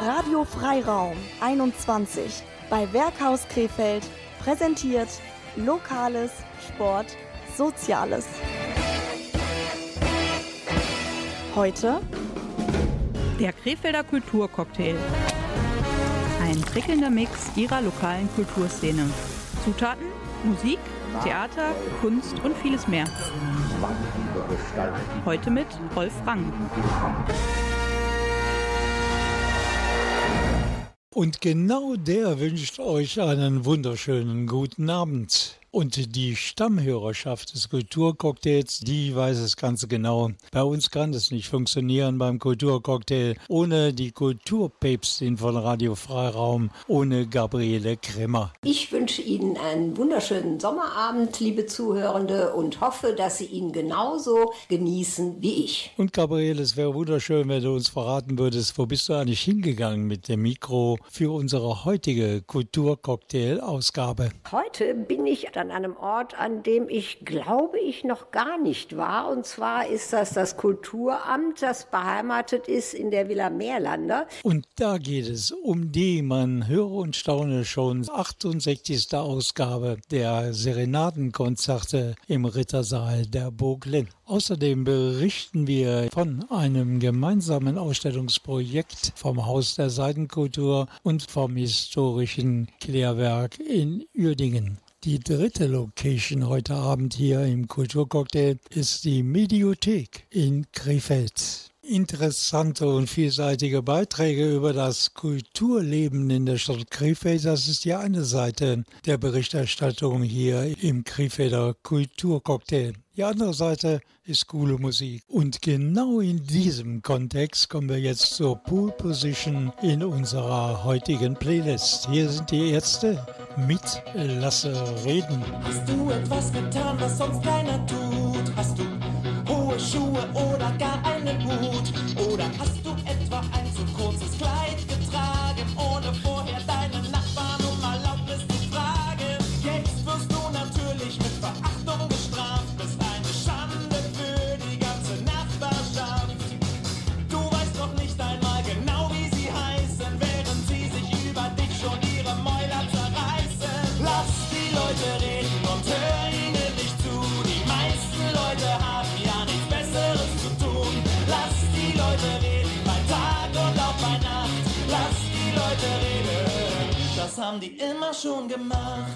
Radio Freiraum 21 bei Werkhaus Krefeld präsentiert Lokales, Sport, Soziales. Heute der Krefelder Kulturcocktail. Ein prickelnder Mix ihrer lokalen Kulturszene. Zutaten, Musik, Theater, Kunst und vieles mehr. Heute mit Rolf Rang. Und genau der wünscht euch einen wunderschönen guten Abend. Und die Stammhörerschaft des Kulturcocktails, die weiß es ganz genau. Bei uns kann es nicht funktionieren beim Kulturcocktail ohne die Kulturpäpstin von Radio Freiraum, ohne Gabriele Krimmer. Ich wünsche Ihnen einen wunderschönen Sommerabend, liebe Zuhörende, und hoffe, dass Sie ihn genauso genießen wie ich. Und Gabriele, es wäre wunderschön, wenn du uns verraten würdest, wo bist du eigentlich hingegangen mit dem Mikro für unsere heutige Kulturcocktail-Ausgabe? Heute bin ich an einem Ort, an dem ich glaube ich noch gar nicht war. Und zwar ist das Kulturamt, das beheimatet ist in der Villa Meerlander. Und da geht es um die, man höre und staune schon, 68. Ausgabe der Serenadenkonzerte im Rittersaal der Burg Linn. Außerdem berichten wir von einem gemeinsamen Ausstellungsprojekt vom Haus der Seidenkultur und vom historischen Klärwerk in Uerdingen. Die dritte Location heute Abend hier im Kulturcocktail ist die Mediothek in Krefeld. Interessante und vielseitige Beiträge über das Kulturleben in der Stadt Krefeld, das ist die eine Seite der Berichterstattung hier im Krefelder Kulturcocktail. Die andere Seite ist coole Musik. Und genau in diesem Kontext kommen wir jetzt zur Pole Position in unserer heutigen Playlist. Hier sind die Ärzte mit Lasse reden. Hast du etwas getan, was sonst keiner tut? Hast du hohe Schuhe oder gar einen Hut? Oder hast du etwa ein zu kurzes Kleid getragen, ohne vorher deinen Nachbarn um Erlaubnis zu fragen? Jetzt wirst du natürlich mit Verachtung gestraft, bist eine Schande für die ganze Nachbarschaft. Du weißt doch nicht einmal genau, wie sie heißen, während sie sich über dich schon ihre Mäuler zerreißen. Lass die Leute reden und hör ihnen nicht zu. Die meisten Leute haben ja nichts Besseres zu tun. Lass die Leute reden bei Tag und auch bei Nacht. Lass die Leute reden, das haben die immer schon gemacht.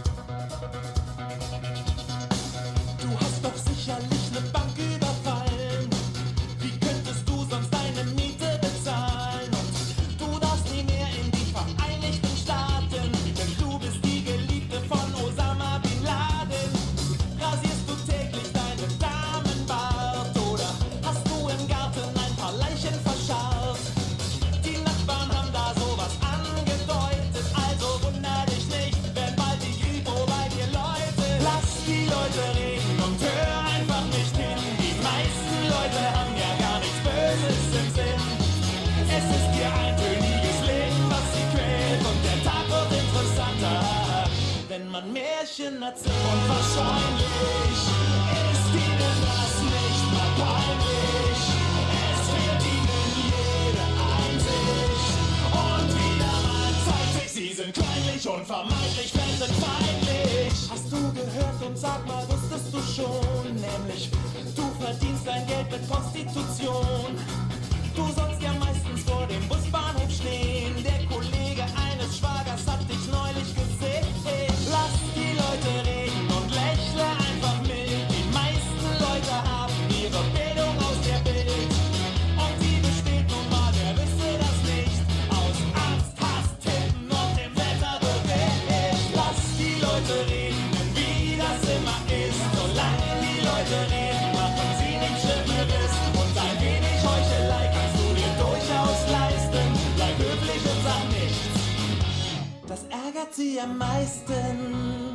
Du hast doch sicherlich eine Bank überfallen. Wie könntest du sonst deine Miete bezahlen? Und du darfst nie mehr in die Vereinigten Staaten, denn du bist die Geliebte von Osama Bin Laden. Rasierst du täglich deinen Damenbart oder hast du im Garten ein paar Leichen verscharrt? Die Nachbarn haben da sowas angedeutet, also wunder dich nicht, wenn bald die Kripo bei dir läutet. Lass die Leute reden und hör einfach nicht hin. Die meisten Leute haben ja gar nichts Böses im Sinn. Es ist ihr eintöniges Leben, was sie quält, und der Tag wird interessanter, wenn man Märchen erzählt. Und wahrscheinlich ist ihnen das nicht mal peinlich. Es fehlt ihnen jede Einsicht. Und wieder mal zeigt sich, sie sind kleinlich und vermeintlich fremdenfeindlich. Hast du gehört und sag mal, wusstest du schon? Nämlich, du verdienst dein Geld mit Prostitution. Du sollst ja meistens vor dem Busbahnhof stehen. Der Kollege eines Schwagers hat dich neulich gesehen. Lass die Leute reden und lächle einfach mit. Die meisten Leute haben ihre Bildung aus der Bild. Und die besteht nun mal, wer wüsste das nicht, aus Angst, Hass, Tippen und dem Wetterbericht. Lass die Leute reden, wie das immer ist. Solange die Leute reden, machen sie nichts Schlimmeres. Und ein wenig Heuchelei kannst du dir durchaus leisten. Bleib höflich und sag nichts. Das ärgert sie am meisten.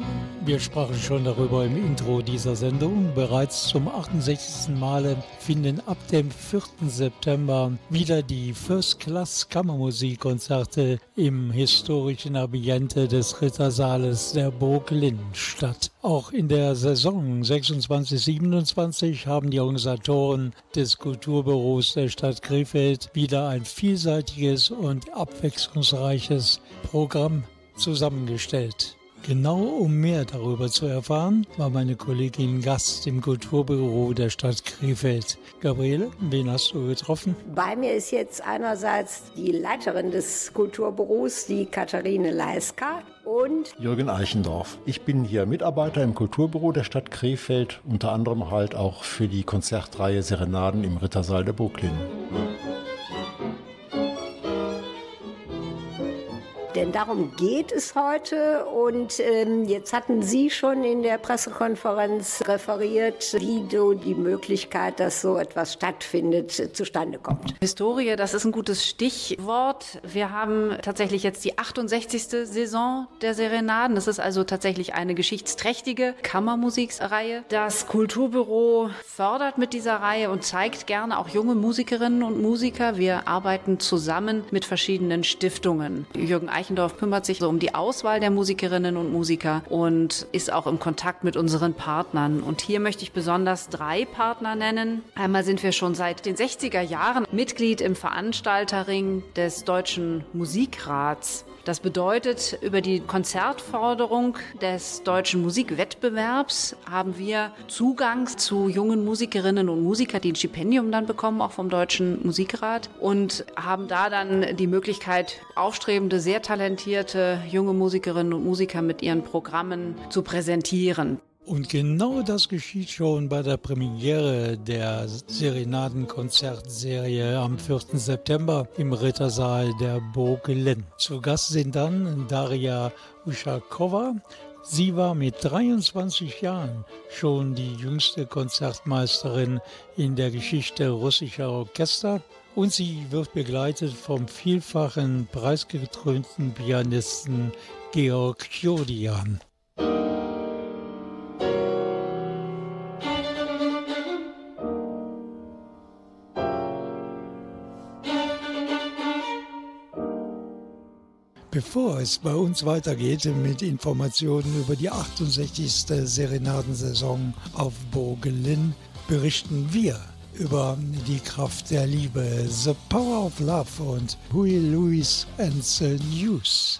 Wir sprachen schon darüber im Intro dieser Sendung. Bereits zum 68. Male finden ab dem 4. September wieder die First-Class-Kammermusikkonzerte im historischen Ambiente des Rittersaales der Burg Linn statt. Auch in der Saison 26/27 haben die Organisatoren des Kulturbüros der Stadt Krefeld wieder ein vielseitiges und abwechslungsreiches Programm zusammengestellt. Genau um mehr darüber zu erfahren, war meine Kollegin Gast im Kulturbüro der Stadt Krefeld. Gabriele, wen hast du getroffen? Bei mir ist jetzt einerseits die Leiterin des Kulturbüros, die Katharine Leiska, und Jürgen Eichendorff. Ich bin hier Mitarbeiter im Kulturbüro der Stadt Krefeld, unter anderem halt auch für die Konzertreihe Serenaden im Rittersaal der Burg Linn. Denn darum geht es heute und jetzt hatten Sie schon in der Pressekonferenz referiert, wie so die Möglichkeit, dass so etwas stattfindet, zustande kommt. Historie, das ist ein gutes Stichwort. Wir haben tatsächlich jetzt die 68. Saison der Serenaden. Das ist also tatsächlich eine geschichtsträchtige Kammermusikreihe. Das Kulturbüro fördert mit dieser Reihe und zeigt gerne auch junge Musikerinnen und Musiker. Wir arbeiten zusammen mit verschiedenen Stiftungen. Jürgen Eichendorff kümmert sich so um die Auswahl der Musikerinnen und Musiker und ist auch im Kontakt mit unseren Partnern. Und hier möchte ich besonders 3 Partner nennen. Einmal sind wir schon seit den 60er Jahren Mitglied im Veranstalterring des Deutschen Musikrats. Das bedeutet, über die Konzertförderung des Deutschen Musikwettbewerbs haben wir Zugang zu jungen Musikerinnen und Musikern, die ein Stipendium dann bekommen, auch vom Deutschen Musikrat, und haben da dann die Möglichkeit, aufstrebende, sehr talentierte junge Musikerinnen und Musiker mit ihren Programmen zu präsentieren. Und genau das geschieht schon bei der Premiere der Serenadenkonzertserie am 4. September im Rittersaal der Burg Linn. Zu Gast sind dann Daria Uschakova. Sie war mit 23 Jahren schon die jüngste Konzertmeisterin in der Geschichte russischer Orchester und sie wird begleitet vom vielfachen preisgekrönten Pianisten Georg Jodian. Bevor es bei uns weitergeht mit Informationen über die 68. Serenadensaison auf Burg Linn, berichten wir über die Kraft der Liebe, The Power of Love und Huey Lewis and the News.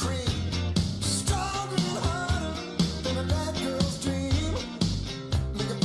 Make a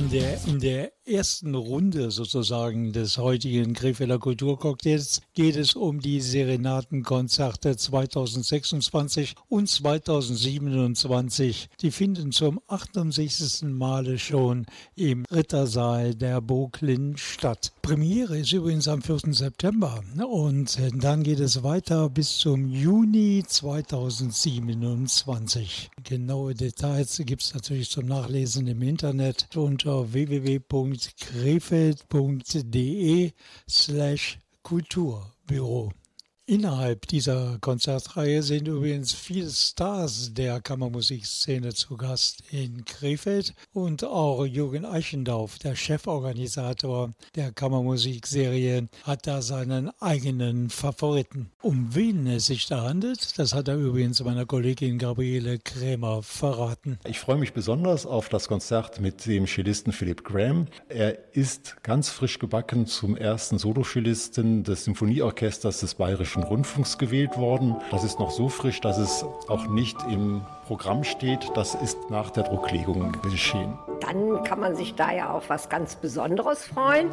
In der ersten Runde sozusagen des heutigen Krefelder Kulturcocktails geht es um die Serenadenkonzerte 2026 und 2027. Die finden zum 68. Male schon im Rittersaal der Burg Linn statt. Premiere ist übrigens am 4. September und dann geht es weiter bis zum Juni 2027. Genaue Details gibt es natürlich zum Nachlesen im Internet unter www.krefeld.de/Kulturbüro. Innerhalb dieser Konzertreihe sind übrigens viele Stars der Kammermusikszene zu Gast in Krefeld und auch Jürgen Eichendorff, der Cheforganisator der Kammermusikserie, hat da seinen eigenen Favoriten. Um wen es sich da handelt, das hat er übrigens meiner Kollegin Gabriele Krämer verraten. Ich freue mich besonders auf das Konzert mit dem Cellisten Philip Graham. Er ist ganz frisch gebacken zum ersten Solocellisten des Symphonieorchesters des Bayerischen Rundfunks gewählt worden. Das ist noch so frisch, dass es auch nicht im Programm steht. Das ist nach der Drucklegung geschehen. Dann kann man sich da ja auf was ganz Besonderes freuen.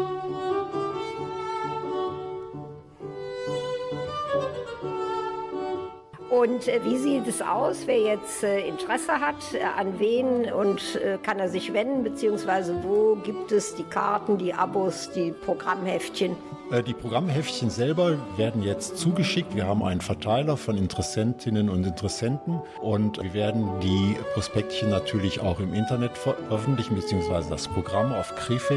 Und wie sieht es aus, wer jetzt Interesse hat, an wen und kann er sich wenden, beziehungsweise wo gibt es die Karten, die Abos, die Programmheftchen? Die Programmheftchen selber werden jetzt zugeschickt. Wir haben einen Verteiler von Interessentinnen und Interessenten und wir werden die Prospektchen natürlich auch im Internet veröffentlichen, beziehungsweise das Programm auf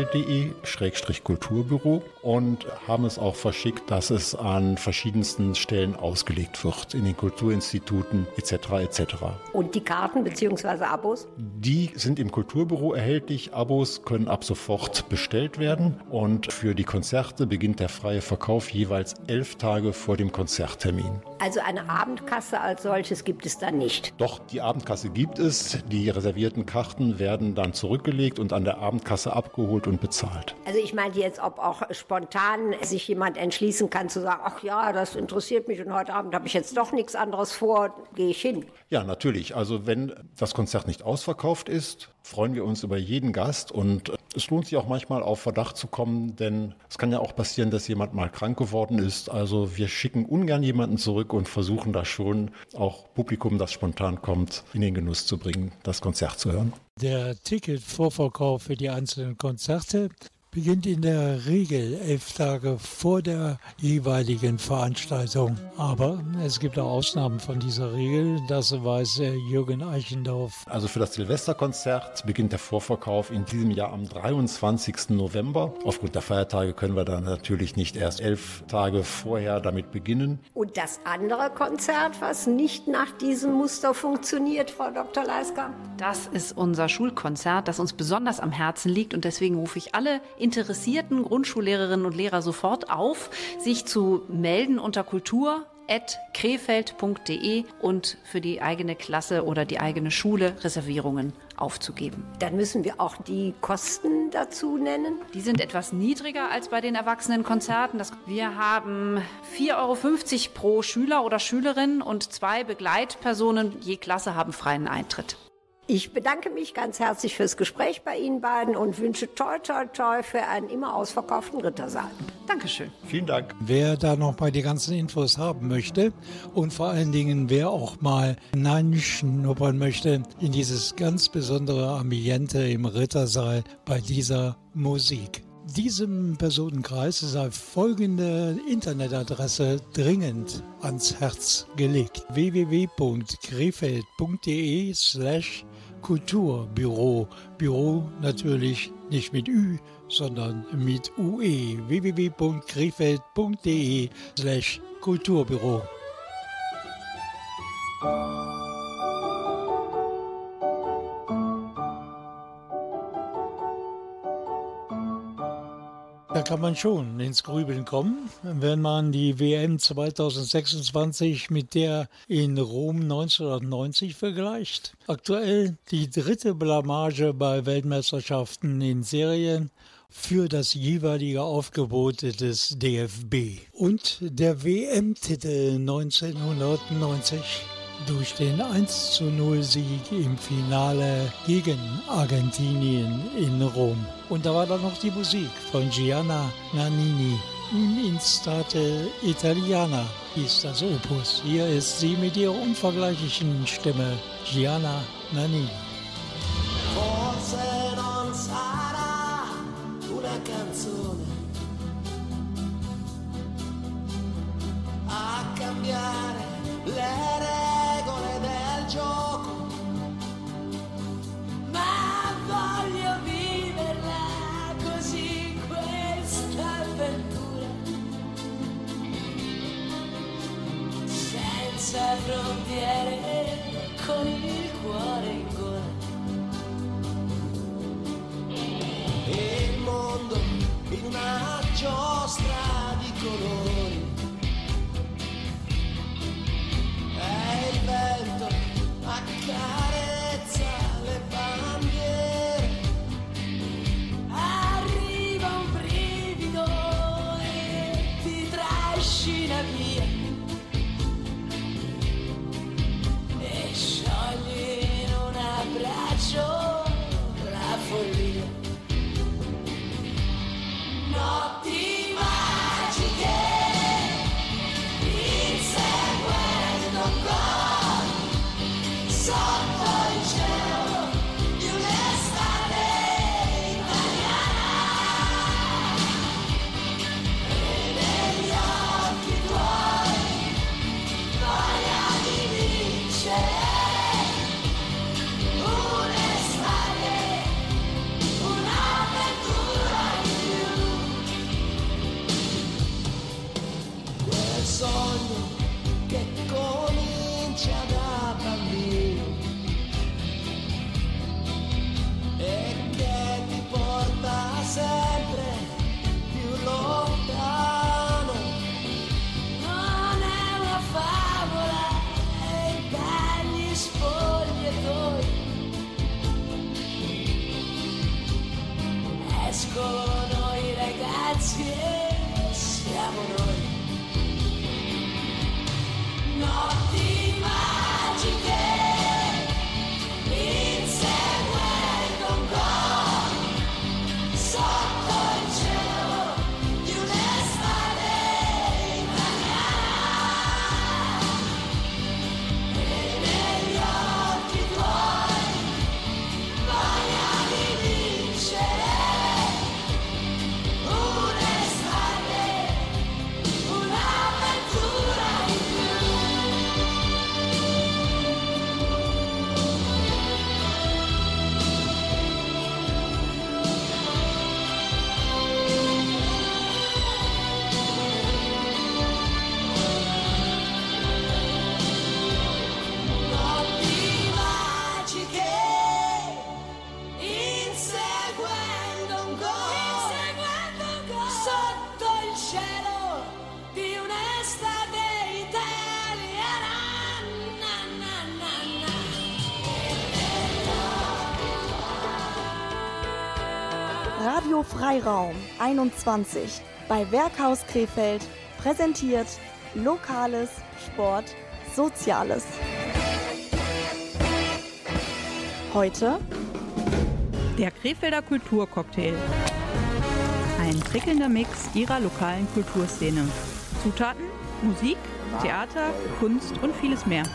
krefeld.de/Kulturbüro und haben es auch verschickt, dass es an verschiedensten Stellen ausgelegt wird, in den Kulturinstituten etc. etc. Und die Karten bzw. Abos? Die sind im Kulturbüro erhältlich. Abos können ab sofort bestellt werden und für die Konzerte beginnt der freie Verkauf jeweils 11 Tage vor dem Konzerttermin. Also eine Abendkasse als solches gibt es da nicht? Doch, die Abendkasse gibt es. Die reservierten Karten werden dann zurückgelegt und an der Abendkasse abgeholt und bezahlt. Also ich meinte jetzt, ob auch spontan sich jemand entschließen kann zu sagen, ach ja, das interessiert mich und heute Abend habe ich jetzt doch nichts anderes vor, gehe ich hin. Ja, natürlich. Also wenn das Konzert nicht ausverkauft ist, freuen wir uns über jeden Gast und es lohnt sich auch manchmal auf Verdacht zu kommen, denn es kann ja auch passieren, dass jemand mal krank geworden ist. Also wir schicken ungern jemanden zurück und versuchen da schon auch Publikum, das spontan kommt, in den Genuss zu bringen, das Konzert zu hören. Der Ticketvorverkauf für die einzelnen Konzerte beginnt in der Regel 11 Tage vor der jeweiligen Veranstaltung. Aber es gibt auch Ausnahmen von dieser Regel, das weiß Jürgen Eichendorff. Also für das Silvesterkonzert beginnt der Vorverkauf in diesem Jahr am 23. November. Aufgrund der Feiertage können wir dann natürlich nicht erst 11 Tage vorher damit beginnen. Und das andere Konzert, was nicht nach diesem Muster funktioniert, Frau Dr. Leisker? Das ist unser Schulkonzert, das uns besonders am Herzen liegt und deswegen rufe ich alle interessierten Grundschullehrerinnen und Lehrer sofort auf, sich zu melden unter kultur@krefeld.de und für die eigene Klasse oder die eigene Schule Reservierungen aufzugeben. Dann müssen wir auch die Kosten dazu nennen. Die sind etwas niedriger als bei den Erwachsenenkonzerten. Wir haben 4,50 € pro Schüler oder Schülerin und 2 Begleitpersonen je Klasse haben freien Eintritt. Ich bedanke mich ganz herzlich fürs Gespräch bei Ihnen beiden und wünsche toi toi toi für einen immer ausverkauften Rittersaal. Dankeschön. Vielen Dank. Wer da noch mal die ganzen Infos haben möchte und vor allen Dingen wer auch mal hineinschnuppern möchte in dieses ganz besondere Ambiente im Rittersaal bei dieser Musik. Diesem Personenkreis sei folgende Internetadresse dringend ans Herz gelegt: www.krefeld.de/Kulturbüro. Büro natürlich nicht mit Ü, sondern mit UE. www.krefeld.de/Kulturbüro. Da kann man schon ins Grübeln kommen, wenn man die WM 2026 mit der in Rom 1990 vergleicht. Aktuell die 3. Blamage bei Weltmeisterschaften in Serien für das jeweilige Aufgebot des DFB. Und der WM-Titel 1990 durch den 1:0-Sieg im Finale gegen Argentinien in Rom. Und da war dann noch die Musik von Gianna Nannini. Un'instate Italiana hieß das Opus. Hier ist sie mit ihrer unvergleichlichen Stimme, Gianna Nannini. Forse non sarà una canzone a cambiare le regole del gioco, ma voglio viverla così questa avventura, senza frontiere, con il cuore in gola. E il mondo in una giostra di colori, e il vento accarezza le bandiere, arriva un brivido e ti trascina via e sciogli in un abbraccio la follia. Notti magiche, inseguendo con sotto il cielo di un'estate italiana, e negli occhi tuoi voglia di vincere un'estate, un'avventura sogno che comincia da bambino e che ti porta sempre più lontano. Non è una favola e dagli spogliatoi escono i ragazzi e siamo noi. Notti magiche, inseguendo un gol sotto il cielo di un'estate italiana, e negli occhi tuoi voglia di vincere un'estate, un'avventura in più. Notti magiche, inseguendo un gol sotto il cielo di un'estate italiana. Na, na, na, na. Radio Freiraum 21 bei Werkhaus Krefeld präsentiert Lokales, Sport, Soziales. Heute Der Krefelder Kulturcocktail. Ein prickelnder Mix ihrer lokalen Kulturszene. Zutaten, Musik, Theater, Kunst und vieles mehr.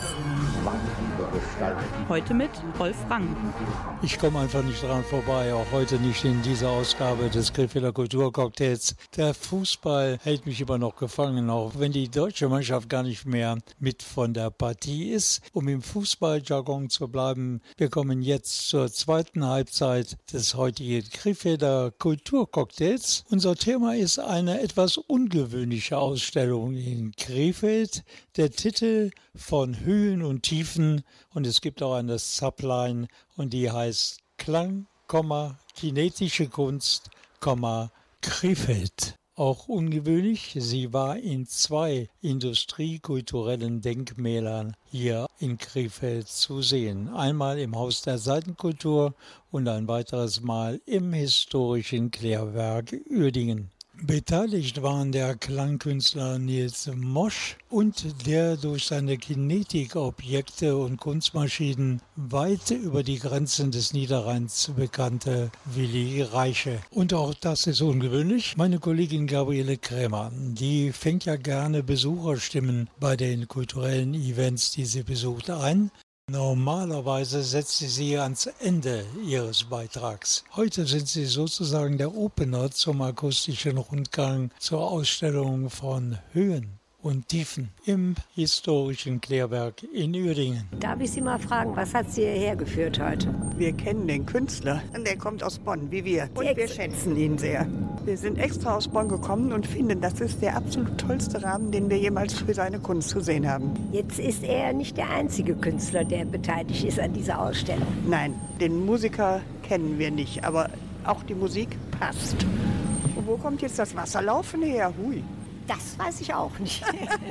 Heute mit Rolf Rang. Ich komme einfach nicht dran vorbei, auch heute nicht in dieser Ausgabe des Krefelder Kulturcocktails. Der Fußball hält mich immer noch gefangen, auch wenn die deutsche Mannschaft gar nicht mehr mit von der Partie ist. Um im Fußballjargon zu bleiben, wir kommen jetzt zur zweiten Halbzeit des heutigen Krefelder Kulturcocktails. Unser Thema ist eine etwas ungewöhnliche Ausstellung in Krefeld. Der Titel von Höhen und Tiefen, und es gibt auch eine Subline und die heißt Klang, kinetische Kunst, Krefeld. Auch ungewöhnlich, sie war in 2 industriekulturellen Denkmälern hier in Krefeld zu sehen. Einmal im Haus der Seitenkultur und ein weiteres Mal im historischen Klärwerk Uerdingen. Beteiligt waren der Klangkünstler Nils Mosch und der durch seine Kinetik, Objekte und Kunstmaschinen weit über die Grenzen des Niederrheins bekannte Willi Reiche. Und auch das ist ungewöhnlich. Meine Kollegin Gabriele Krämer, die fängt ja gerne Besucherstimmen bei den kulturellen Events, die sie besucht, ein. Normalerweise setzt sie sie ans Ende ihres Beitrags. Heute sind sie sozusagen der Opener zum akustischen Rundgang zur Ausstellung von Höhen und Tiefen im historischen Klärwerk in Uerdingen. Darf ich Sie mal fragen, was hat Sie hierher geführt heute? Wir kennen den Künstler, der kommt aus Bonn, wie wir. Und wir schätzen ihn sehr. Wir sind extra aus Bonn gekommen und finden, das ist der absolut tollste Rahmen, den wir jemals für seine Kunst zu sehen haben. Jetzt ist er nicht der einzige Künstler, der beteiligt ist an dieser Ausstellung. Nein, den Musiker kennen wir nicht, aber auch die Musik passt. Und wo kommt jetzt das Wasserlaufen her? Hui. Das weiß ich auch nicht.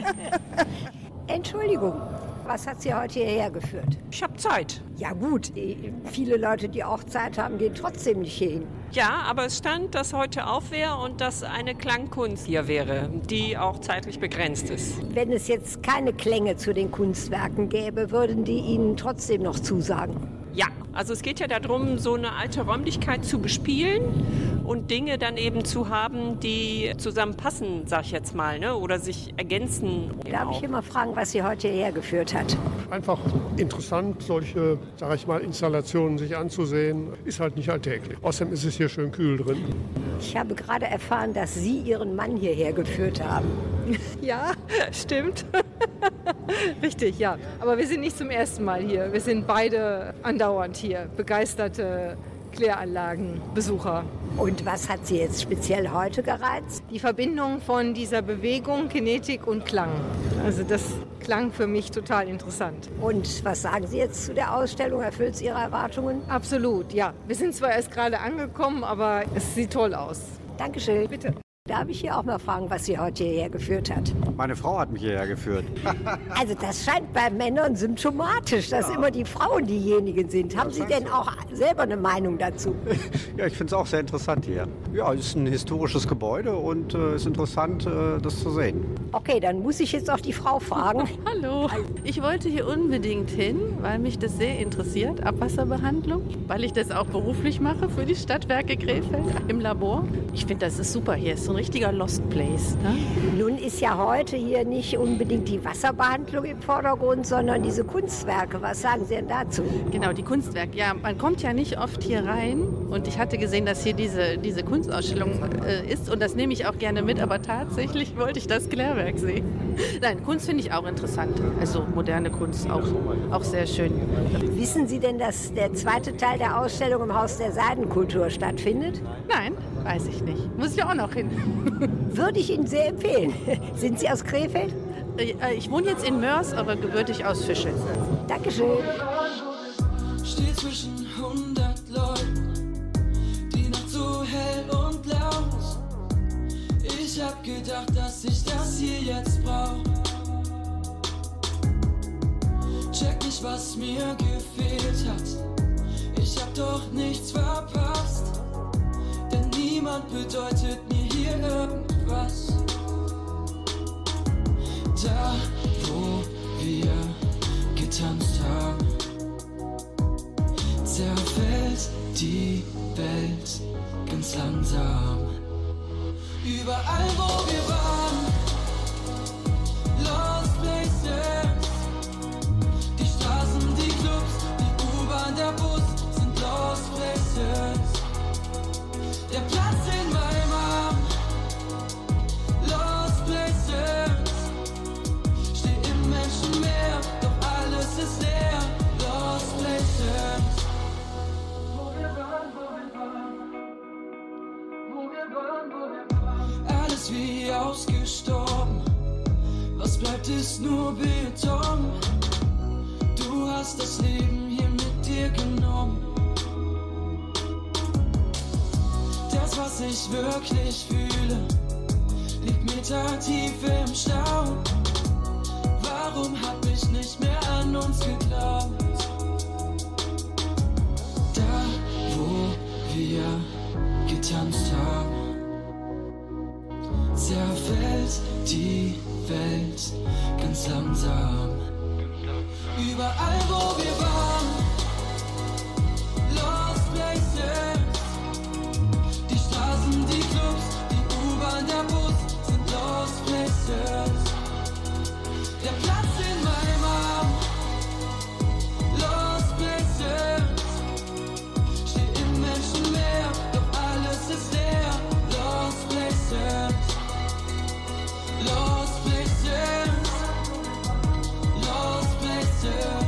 Entschuldigung, was hat Sie heute hierher geführt? Ich habe Zeit. Ja gut, viele Leute, die auch Zeit haben, gehen trotzdem nicht hierhin. Ja, aber es stand, dass heute auf wäre und dass eine Klangkunst hier wäre, die auch zeitlich begrenzt ist. Wenn es jetzt keine Klänge zu den Kunstwerken gäbe, würden die Ihnen trotzdem noch zusagen? Ja, also es geht ja darum, so eine alte Räumlichkeit zu bespielen und Dinge dann eben zu haben, die zusammenpassen, sag ich jetzt mal, ne? Oder sich ergänzen. Darf ich immer fragen, was Sie heute hierher geführt hat? Einfach interessant, solche, sag ich mal, Installationen sich anzusehen, ist halt nicht alltäglich. Außerdem ist es hier schön kühl drin. Ich habe gerade erfahren, dass Sie Ihren Mann hierher geführt haben. Ja, stimmt. Richtig, ja. Aber wir sind nicht zum ersten Mal hier. Wir sind beide andauernd hier, begeisterte Kläranlagenbesucher. Und was hat Sie jetzt speziell heute gereizt? Die Verbindung von dieser Bewegung, Kinetik und Klang. Also das klang für mich total interessant. Und was sagen Sie jetzt zu der Ausstellung? Erfüllt es Ihre Erwartungen? Absolut, ja. Wir sind zwar erst gerade angekommen, aber es sieht toll aus. Dankeschön. Bitte. Darf ich hier auch mal fragen, was Sie heute hierher geführt hat? Meine Frau hat mich hierher geführt. Also das scheint bei Männern symptomatisch, dass immer die Frauen diejenigen sind. Haben Sie denn auch selber eine Meinung dazu? Ja, ich finde es auch sehr interessant hier. Ja, es ist ein historisches Gebäude und es ist interessant, das zu sehen. Okay, dann muss ich jetzt auch die Frau fragen. Hallo, ich wollte hier unbedingt hin, weil mich das sehr interessiert, Abwasserbehandlung, weil ich das auch beruflich mache für die Stadtwerke Krefeld im Labor. Ich finde, das ist super hier, ist so ein richtiger Lost Place. Ne? Nun ist ja heute hier nicht unbedingt die Wasserbehandlung im Vordergrund, sondern diese Kunstwerke. Was sagen Sie denn dazu? Genau, die Kunstwerke. Ja, man kommt ja nicht oft hier rein und ich hatte gesehen, dass hier diese Kunstausstellung ist und das nehme ich auch gerne mit, aber tatsächlich wollte ich das Klärwerk sehen. Nein, Kunst finde ich auch interessant. Also moderne Kunst auch sehr schön. Wissen Sie denn, dass der zweite Teil der Ausstellung im Haus der Seidenkultur stattfindet? Nein, weiß ich nicht. Muss ich auch noch hin. Würde ich Ihnen sehr empfehlen. Sind Sie aus Krefeld? Ich wohne jetzt in Mörs, aber gebürtig aus Fischl. Dankeschön. Steht zwischen 100 Leuten, die Nacht so hell und laut. Ich hab gedacht, dass ich das hier jetzt brauch. Check nicht, was mir gefehlt hat. Ich hab doch nichts verpasst. Denn niemand bedeutet mir hier irgendwas. Da, wo wir getanzt haben, zerfällt die Welt ganz langsam. Überall, wo wir waren, Lost Places. Die Straßen, die Clubs, die U-Bahn, der Bus sind Lost Places. Der Platz in meinem Arm, Lost Places. Steh im Menschenmeer, doch alles ist leer. Lost Places. Wo wir waren, wo wir waren. Wo wir waren, wo wir waren. Alles wie ausgestorben. Was bleibt, ist nur Beton. Du hast das Leben hier mit dir genommen. Das, was ich wirklich fühle, liegt metertief im Stau. Warum hab ich nicht mehr an uns geglaubt? Da, wo wir getanzt haben, zerfällt die Welt ganz langsam. Überall, wo wir waren, Lost Places. Die Straßen, die Clubs, die U-Bahn, der Bus sind Lost Places. Der Platz in meinem Arm, Lost Places. Steh im Menschenmeer, doch alles ist leer. Lost Places, Lost Places, Lost Places,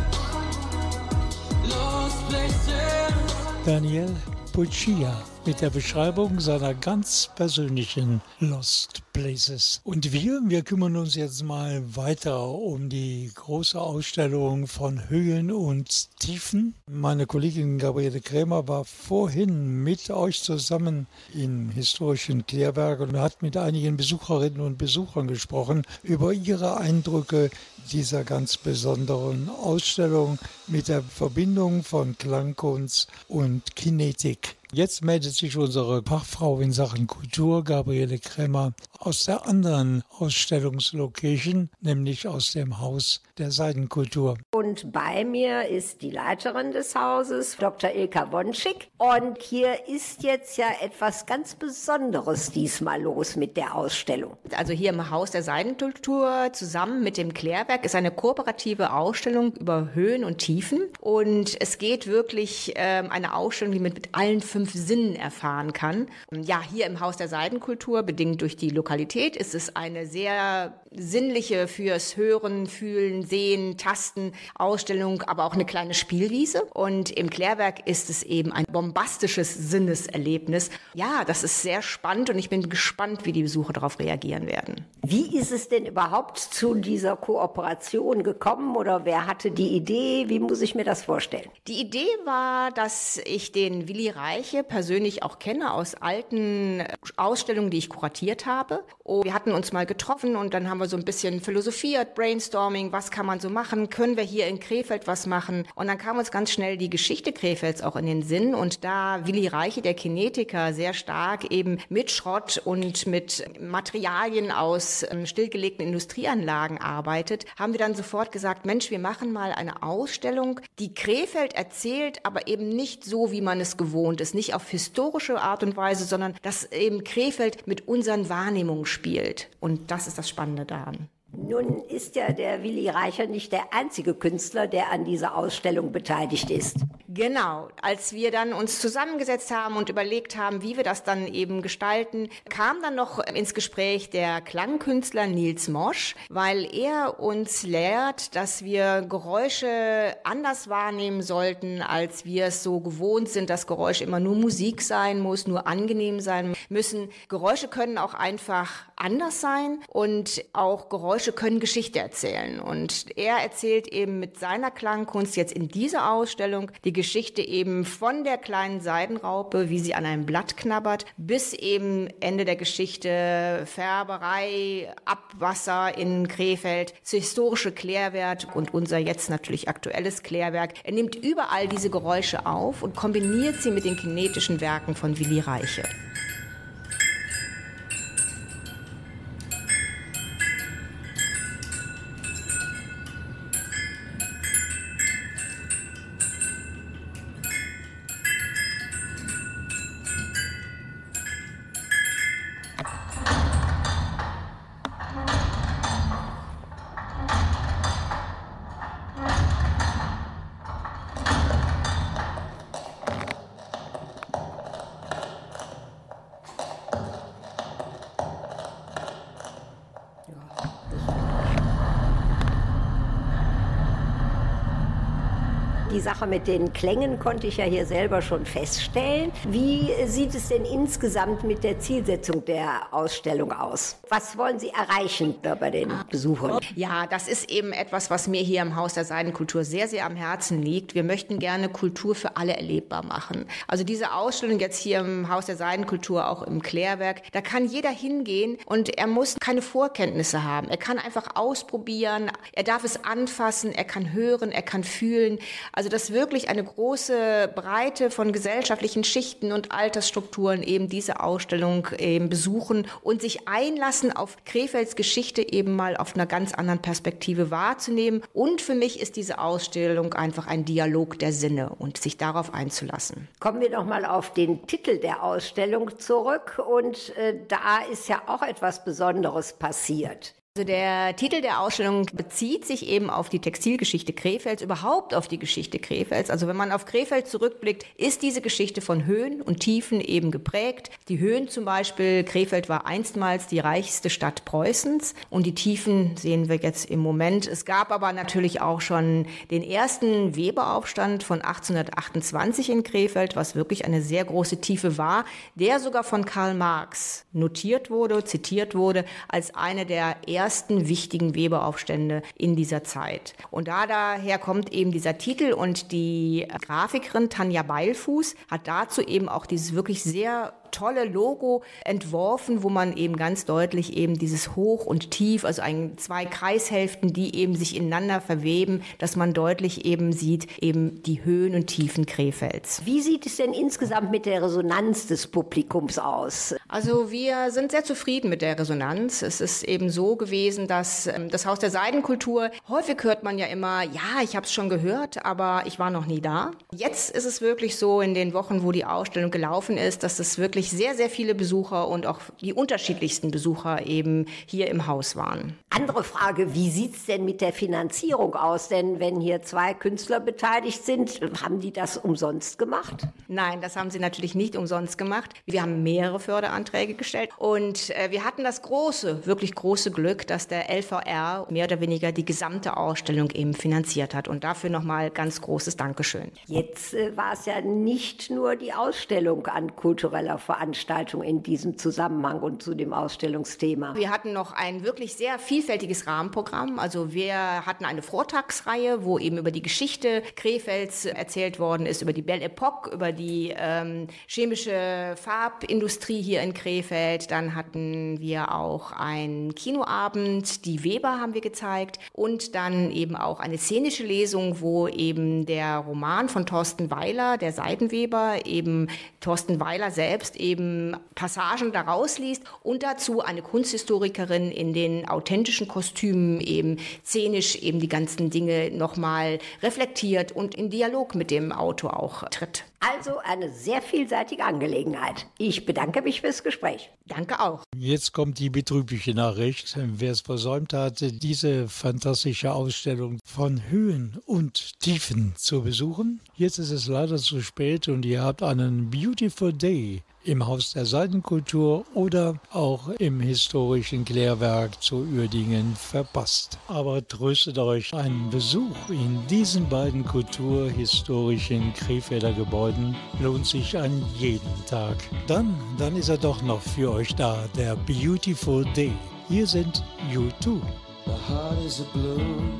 Lost Places. Daniel Buccia mit der Beschreibung seiner ganz persönlichen Lost Places. Und wir kümmern uns jetzt mal weiter um die große Ausstellung von Höhen und Tiefen. Meine Kollegin Gabriele Krämer war vorhin mit euch zusammen im historischen Klärwerk und hat mit einigen Besucherinnen und Besuchern gesprochen über ihre Eindrücke dieser ganz besonderen Ausstellung mit der Verbindung von Klangkunst und Kinetik. Jetzt meldet sich unsere Fachfrau in Sachen Kultur, Gabriele Krämer, aus der anderen Ausstellungslocation, nämlich aus dem Haus der Seidenkultur. Und bei mir ist die Leiterin des Hauses, Dr. Ilka Wonschig. Und hier ist jetzt ja etwas ganz Besonderes diesmal los mit der Ausstellung. Also hier im Haus der Seidenkultur zusammen mit dem Klärwerk ist eine kooperative Ausstellung über Höhen und Tiefen. Und es geht wirklich eine Ausstellung, die man mit allen 5 Sinnen erfahren kann. Ja, hier im Haus der Seidenkultur, bedingt durch die Lokalität, ist es eine sehr sinnliche fürs Hören, Fühlen, Sehen, Tasten Ausstellung, aber auch eine kleine Spielwiese. Und im Klärwerk ist es eben ein bombastisches Sinneserlebnis. Ja, das ist sehr spannend und ich bin gespannt, wie die Besucher darauf reagieren werden. Wie ist es denn überhaupt zu dieser Kooperation gekommen oder wer hatte die Idee? Wie muss ich mir das vorstellen? Die Idee war, dass ich den Willi Reiche persönlich auch kenne aus alten Ausstellungen, die ich kuratiert habe. Und wir hatten uns mal getroffen und dann haben wir so ein bisschen philosophiert, Brainstorming, was kann man so machen? Können wir hier in Krefeld was machen? Und dann kam uns ganz schnell die Geschichte Krefelds auch in den Sinn. Und da Willi Reiche, der Kinetiker, sehr stark eben mit Schrott und mit Materialien aus stillgelegten Industrieanlagen arbeitet, haben wir dann sofort gesagt, Mensch, wir machen mal eine Ausstellung, die Krefeld erzählt, aber eben nicht so, wie man es gewohnt ist. Nicht auf historische Art und Weise, sondern dass eben Krefeld mit unseren Wahrnehmungen spielt. Und das ist das Spannende daran. Nun ist ja der Willi Reicher nicht der einzige Künstler, der an dieser Ausstellung beteiligt ist. Genau. Als wir dann uns zusammengesetzt haben und überlegt haben, wie wir das dann eben gestalten, kam dann noch ins Gespräch der Klangkünstler Nils Mosch, weil er uns lehrt, dass wir Geräusche anders wahrnehmen sollten, als wir es so gewohnt sind, dass Geräusche immer nur Musik sein muss, nur angenehm sein müssen. Geräusche können auch einfach anders sein und auch Geräusche können Geschichte erzählen. Und er erzählt eben mit seiner Klangkunst jetzt in dieser Ausstellung die Geschichte eben von der kleinen Seidenraupe, wie sie an einem Blatt knabbert, bis eben Ende der Geschichte Färberei, Abwasser in Krefeld, das historische Klärwerk und unser jetzt natürlich aktuelles Klärwerk. Er nimmt überall diese Geräusche auf und kombiniert sie mit den kinetischen Werken von Willi Reiche. Die Sache mit den Klängen konnte ich ja hier selber schon feststellen. Wie sieht es denn insgesamt mit der Zielsetzung der Ausstellung aus? Was wollen Sie erreichen bei den Besuchern? Ja, das ist eben etwas, was mir hier im Haus der Seidenkultur sehr, sehr am Herzen liegt. Wir möchten gerne Kultur für alle erlebbar machen. Also diese Ausstellung jetzt hier im Haus der Seidenkultur, auch im Klärwerk, da kann jeder hingehen und er muss keine Vorkenntnisse haben. Er kann einfach ausprobieren, er darf es anfassen, er kann hören, er kann fühlen. Also dass wirklich eine große Breite von gesellschaftlichen Schichten und Altersstrukturen eben diese Ausstellung eben besuchen und sich einlassen, auf Krefelds Geschichte eben mal auf einer ganz anderen Perspektive wahrzunehmen. Und für mich ist diese Ausstellung einfach ein Dialog der Sinne und sich darauf einzulassen. Kommen wir noch mal auf den Titel der Ausstellung zurück. Und da ist ja auch etwas Besonderes passiert. Also der Titel der Ausstellung bezieht sich eben auf die Textilgeschichte Krefelds, überhaupt auf die Geschichte Krefelds. Also wenn man auf Krefeld zurückblickt, ist diese Geschichte von Höhen und Tiefen eben geprägt. Die Höhen zum Beispiel, Krefeld war einstmals die reichste Stadt Preußens und die Tiefen sehen wir jetzt im Moment. Es gab aber natürlich auch schon den ersten Weberaufstand von 1828 in Krefeld, was wirklich eine sehr große Tiefe war, der sogar von Karl Marx notiert wurde, zitiert wurde, als eine der ersten wichtigen Weberaufstände in dieser Zeit. Und daher kommt eben dieser Titel und die Grafikerin Tanja Beilfuß hat dazu eben auch dieses wirklich sehr tolle Logo entworfen, wo man eben ganz deutlich eben dieses Hoch und Tief, also zwei Kreishälften, die eben sich ineinander verweben, dass man deutlich eben sieht, eben die Höhen und Tiefen Krefelds. Wie sieht es denn insgesamt mit der Resonanz des Publikums aus? Also wir sind sehr zufrieden mit der Resonanz. Es ist eben so gewesen, dass das Haus der Seidenkultur, häufig hört man ja immer, ja, ich habe es schon gehört, aber ich war noch nie da. Jetzt ist es wirklich so in den Wochen, wo die Ausstellung gelaufen ist, dass es wirklich sehr, sehr viele Besucher und auch die unterschiedlichsten Besucher eben hier im Haus waren. Andere Frage, wie sieht es denn mit der Finanzierung aus? Denn wenn hier 2 Künstler beteiligt sind, haben die das umsonst gemacht? Nein, das haben sie natürlich nicht umsonst gemacht. Wir haben mehrere Förderanträge gestellt und wir hatten das wirklich große Glück, dass der LVR mehr oder weniger die gesamte Ausstellung eben finanziert hat und dafür nochmal ganz großes Dankeschön. Jetzt war es ja nicht nur die Ausstellung an kultureller Veranstaltung in diesem Zusammenhang und zu dem Ausstellungsthema. Wir hatten noch ein wirklich sehr vielfältiges Rahmenprogramm. Also wir hatten eine Vortragsreihe, wo eben über die Geschichte Krefelds erzählt worden ist, über die Belle Epoque, über die chemische Farbindustrie hier in Krefeld. Dann hatten wir auch einen Kinoabend, die Weber haben wir gezeigt und dann eben auch eine szenische Lesung, wo eben der Roman von Thorsten Weiler, der Seidenweber, eben Thorsten Weiler selbst eben Passagen daraus liest und dazu eine Kunsthistorikerin in den authentischen Kostümen eben szenisch eben die ganzen Dinge nochmal reflektiert und in Dialog mit dem Autor auch tritt. Also eine sehr vielseitige Angelegenheit. Ich bedanke mich fürs Gespräch. Danke auch. Jetzt kommt die betrübliche Nachricht. Wer es versäumt hatte, diese fantastische Ausstellung von Höhen und Tiefen zu besuchen. Jetzt ist es leider zu spät und ihr habt einen Beautiful Day im Haus der Seidenkultur oder auch im historischen Klärwerk zu Uerdingen verpasst. Aber tröstet euch, ein Besuch in diesen beiden kulturhistorischen Krefelder Gebäuden lohnt sich an jeden Tag. Dann ist er doch noch für euch da, der Beautiful Day. Hier sind U2. The heart is a balloon,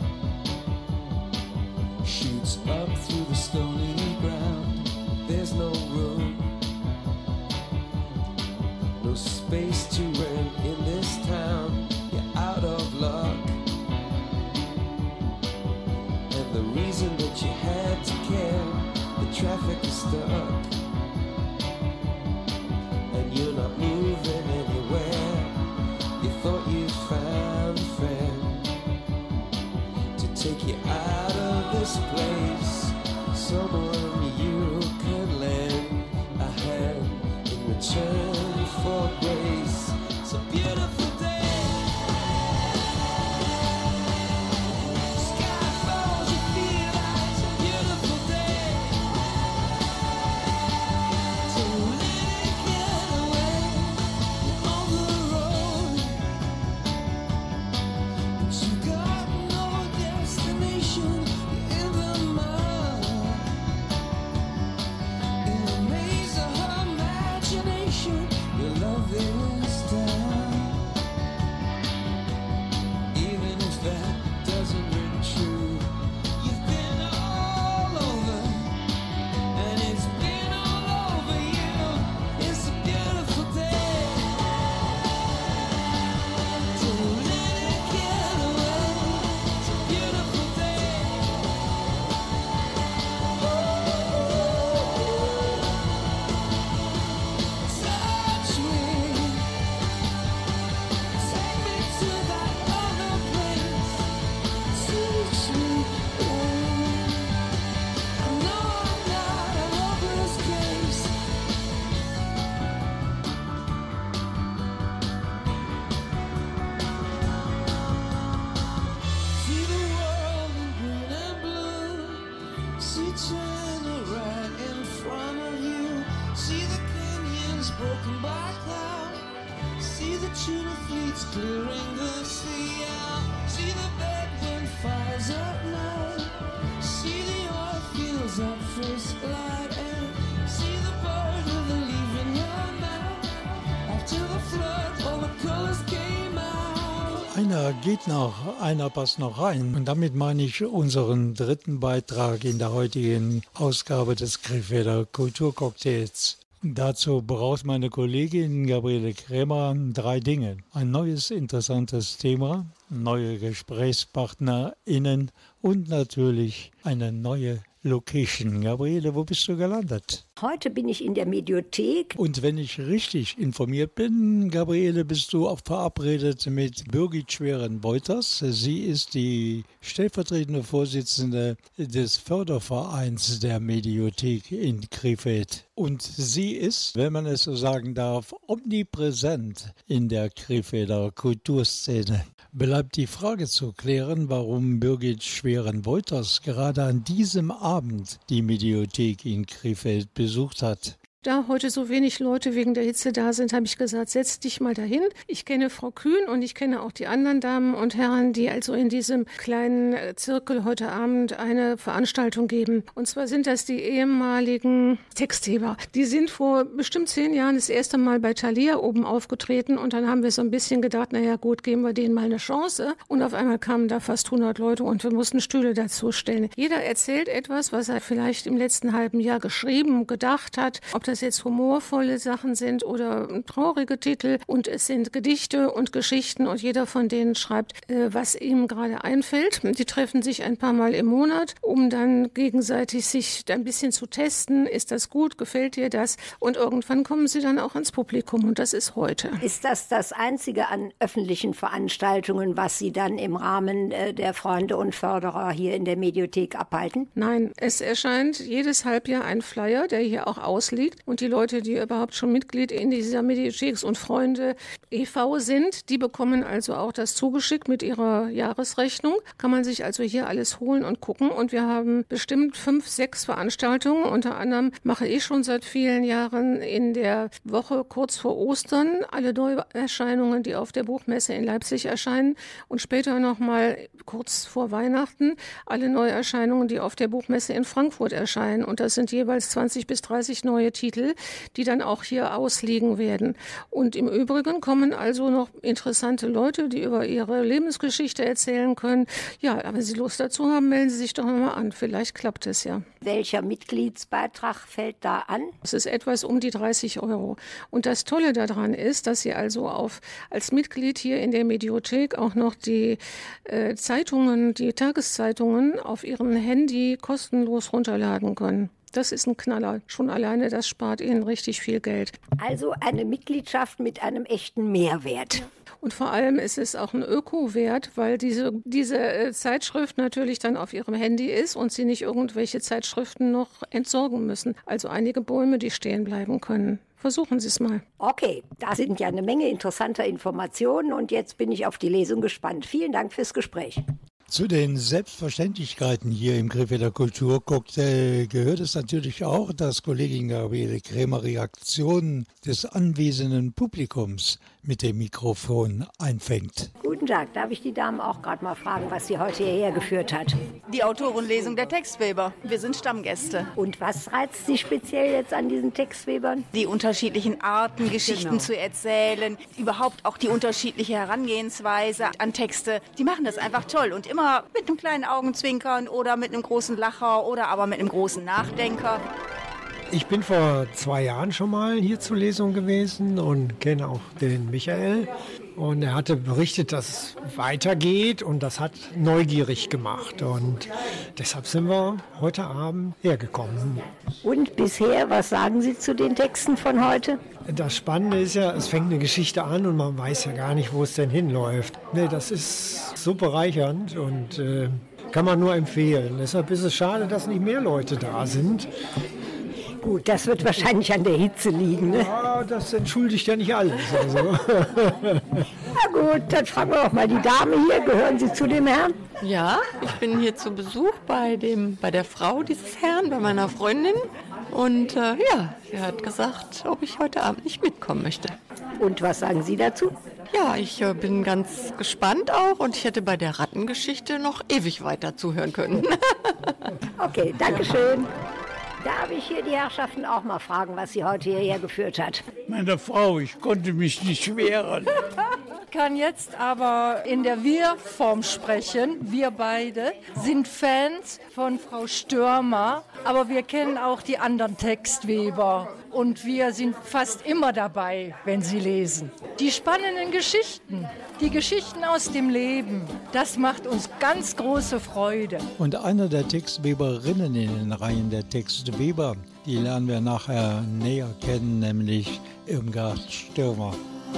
shoots up through the stony ground. There's no room, no space to rent in this town. You're out of luck, and the reason that you had to care, the traffic is stuck, and you're not moving anywhere. You thought you found a friend to take you out of this place, someone you could lend a hand in return for grace. It's a beautiful day. bring the sea out. See the bedroom fires at night. See the oil fields at first light. And see the bird with a leaf in her mouth. After the flood, all the colors came out. Einer geht noch, einer passt noch rein. Und damit meine ich unseren dritten Beitrag in der heutigen Ausgabe des Krefelder Kulturcocktails. Dazu braucht meine Kollegin Gabriele Krämer 3 Dinge. Ein neues, interessantes Thema, neue GesprächspartnerInnen und natürlich eine neue Location. Gabriele, wo bist du gelandet? Heute bin ich in der Mediothek. Und wenn ich richtig informiert bin, Gabriele, bist du auch verabredet mit Birgit Schweren-Beuters. Sie ist die stellvertretende Vorsitzende des Fördervereins der Mediothek in Krefeld. Und sie ist, wenn man es so sagen darf, omnipräsent in der Krefelder Kulturszene. Bleibt die Frage zu klären, warum Birgit Schweren-Beuters gerade an diesem Abend die Mediothek in Krefeld besucht hat. Da heute so wenig Leute wegen der Hitze da sind, habe ich gesagt, setz dich mal dahin. Ich kenne Frau Kühn und ich kenne auch die anderen Damen und Herren, die also in diesem kleinen Zirkel heute Abend eine Veranstaltung geben. Und zwar sind das die ehemaligen Textheber. Die sind vor bestimmt 10 Jahren das erste Mal bei Thalia oben aufgetreten und dann haben wir so ein bisschen gedacht, naja gut, geben wir denen mal eine Chance. Und auf einmal kamen da fast 100 Leute und wir mussten Stühle dazu stellen. Jeder erzählt etwas, was er vielleicht im letzten halben Jahr geschrieben, gedacht hat, ob das jetzt humorvolle Sachen sind oder traurige Titel, und es sind Gedichte und Geschichten und jeder von denen schreibt, was ihm gerade einfällt. Die treffen sich ein paar Mal im Monat, um dann gegenseitig sich ein bisschen zu testen. Ist das gut? Gefällt dir das? Und irgendwann kommen sie dann auch ans Publikum und das ist heute. Ist das das einzige an öffentlichen Veranstaltungen, was Sie dann im Rahmen der Freunde und Förderer hier in der Mediothek abhalten? Nein, es erscheint jedes Halbjahr ein Flyer, der hier auch ausliegt. Und die Leute, die überhaupt schon Mitglied in dieser Mediotheks- und Freunde e.V. sind, die bekommen also auch das zugeschickt mit ihrer Jahresrechnung. Kann man sich also hier alles holen und gucken. Und wir haben bestimmt 5, 6 Veranstaltungen. Unter anderem mache ich schon seit vielen Jahren in der Woche kurz vor Ostern alle Neuerscheinungen, die auf der Buchmesse in Leipzig erscheinen. Und später nochmal kurz vor Weihnachten alle Neuerscheinungen, die auf der Buchmesse in Frankfurt erscheinen. Und das sind jeweils 20 bis 30 neue Titel, die dann auch hier ausliegen werden. Und im Übrigen kommen also noch interessante Leute, die über ihre Lebensgeschichte erzählen können. Ja, wenn Sie Lust dazu haben, melden Sie sich doch nochmal an. Vielleicht klappt es ja. Welcher Mitgliedsbeitrag fällt da an? Es ist etwas um die 30 €. Und das Tolle daran ist, dass Sie also als Mitglied hier in der Mediothek auch noch die Zeitungen, die Tageszeitungen auf Ihrem Handy kostenlos runterladen können. Das ist ein Knaller. Schon alleine, das spart Ihnen richtig viel Geld. Also eine Mitgliedschaft mit einem echten Mehrwert. Und vor allem ist es auch ein Öko-Wert, weil diese Zeitschrift natürlich dann auf Ihrem Handy ist und Sie nicht irgendwelche Zeitschriften noch entsorgen müssen. Also einige Bäume, die stehen bleiben können. Versuchen Sie es mal. Okay, da sind ja eine Menge interessanter Informationen und jetzt bin ich auf die Lesung gespannt. Vielen Dank fürs Gespräch. Zu den Selbstverständlichkeiten hier im Krefelder Kulturcocktail gehört es natürlich auch, dass Kollegin Gabriele Krämer Reaktionen des anwesenden Publikums mit dem Mikrofon einfängt. Guten Tag, darf ich die Damen auch gerade mal fragen, was sie heute hierher geführt hat? Die Autorenlesung der Textweber. Wir sind Stammgäste. Und was reizt Sie speziell jetzt an diesen Textwebern? Die unterschiedlichen Arten, Geschichten zu erzählen, überhaupt auch die unterschiedliche Herangehensweise an Texte. Die machen das einfach toll und immer mit einem kleinen Augenzwinkern oder mit einem großen Lacher oder aber mit einem großen Nachdenker. Ich bin vor 2 Jahren schon mal hier zur Lesung gewesen und kenne auch den Michael. Und er hatte berichtet, dass es weitergeht und das hat neugierig gemacht. Und deshalb sind wir heute Abend hergekommen. Und bisher, was sagen Sie zu den Texten von heute? Das Spannende ist ja, es fängt eine Geschichte an und man weiß ja gar nicht, wo es denn hinläuft. Nee, das ist so bereichernd und kann man nur empfehlen. Deshalb ist es schade, dass nicht mehr Leute da sind. Gut, das wird wahrscheinlich an der Hitze liegen, ne? Ja, das entschuldigt ja nicht alles. Also. Na gut, dann fragen wir auch mal die Dame hier. Gehören Sie zu dem Herrn? Ja, ich bin hier zu Besuch bei der Frau dieses Herrn, bei meiner Freundin. Und sie hat gesagt, ob ich heute Abend nicht mitkommen möchte. Und was sagen Sie dazu? Ja, ich bin ganz gespannt auch und ich hätte bei der Rattengeschichte noch ewig weiter zuhören können. Okay, danke schön. Darf ich hier die Herrschaften auch mal fragen, was sie heute hierher geführt hat? Meine Frau, ich konnte mich nicht wehren. Kann jetzt aber in der Wir-Form sprechen. Wir beide sind Fans von Frau Störmer, aber wir kennen auch die anderen Textweber und wir sind fast immer dabei, wenn sie lesen. Die spannenden Geschichten, die Geschichten aus dem Leben, das macht uns ganz große Freude. Und eine der Textweberinnen in den Reihen der Textweber, die lernen wir nachher näher kennen, nämlich Irmgard Störmer.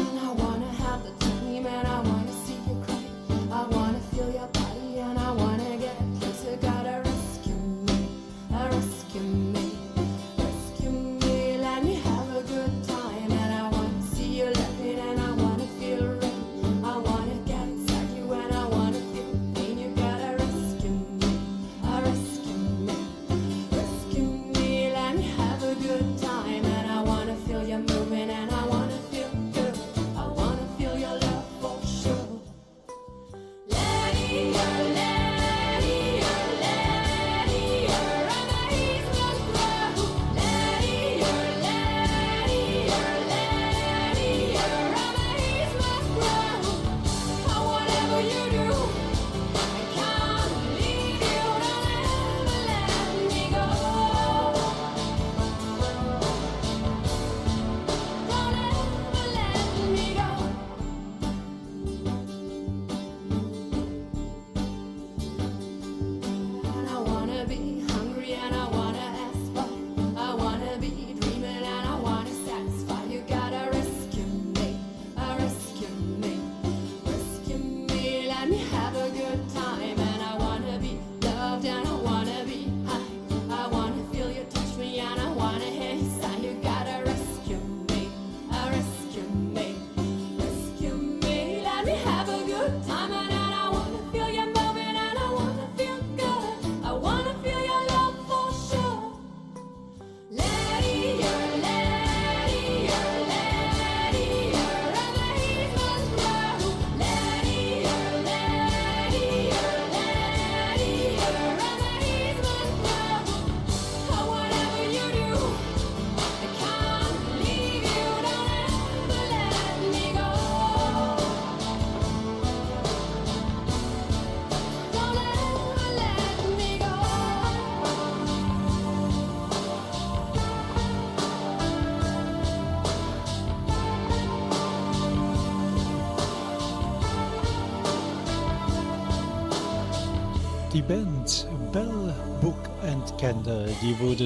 Die Band Bell, Book and Candle, die wurde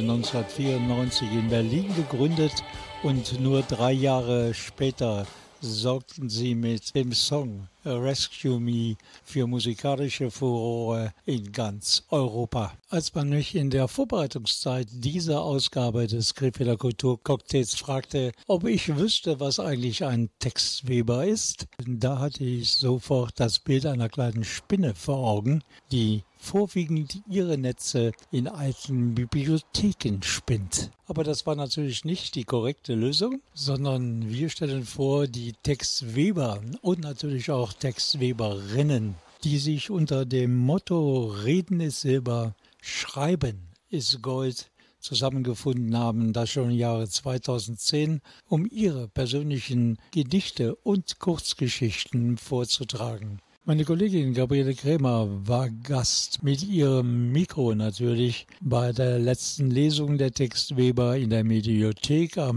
1994 in Berlin gegründet und nur 3 Jahre später sorgten sie mit dem Song Rescue Me für musikalische Furore in ganz Europa. Als man mich in der Vorbereitungszeit dieser Ausgabe des Krefelder Kulturcocktails fragte, ob ich wüsste, was eigentlich ein Textweber ist, da hatte ich sofort das Bild einer kleinen Spinne vor Augen, die vorwiegend ihre Netze in alten Bibliotheken spinnt. Aber das war natürlich nicht die korrekte Lösung, sondern wir stellen vor die Textweber und natürlich auch Textweberinnen, die sich unter dem Motto Reden ist Silber, Schreiben ist Gold zusammengefunden haben, das schon im Jahre 2010, um ihre persönlichen Gedichte und Kurzgeschichten vorzutragen. Meine Kollegin Gabriele Krämer war Gast mit ihrem Mikro natürlich bei der letzten Lesung der Textweber in der Mediothek am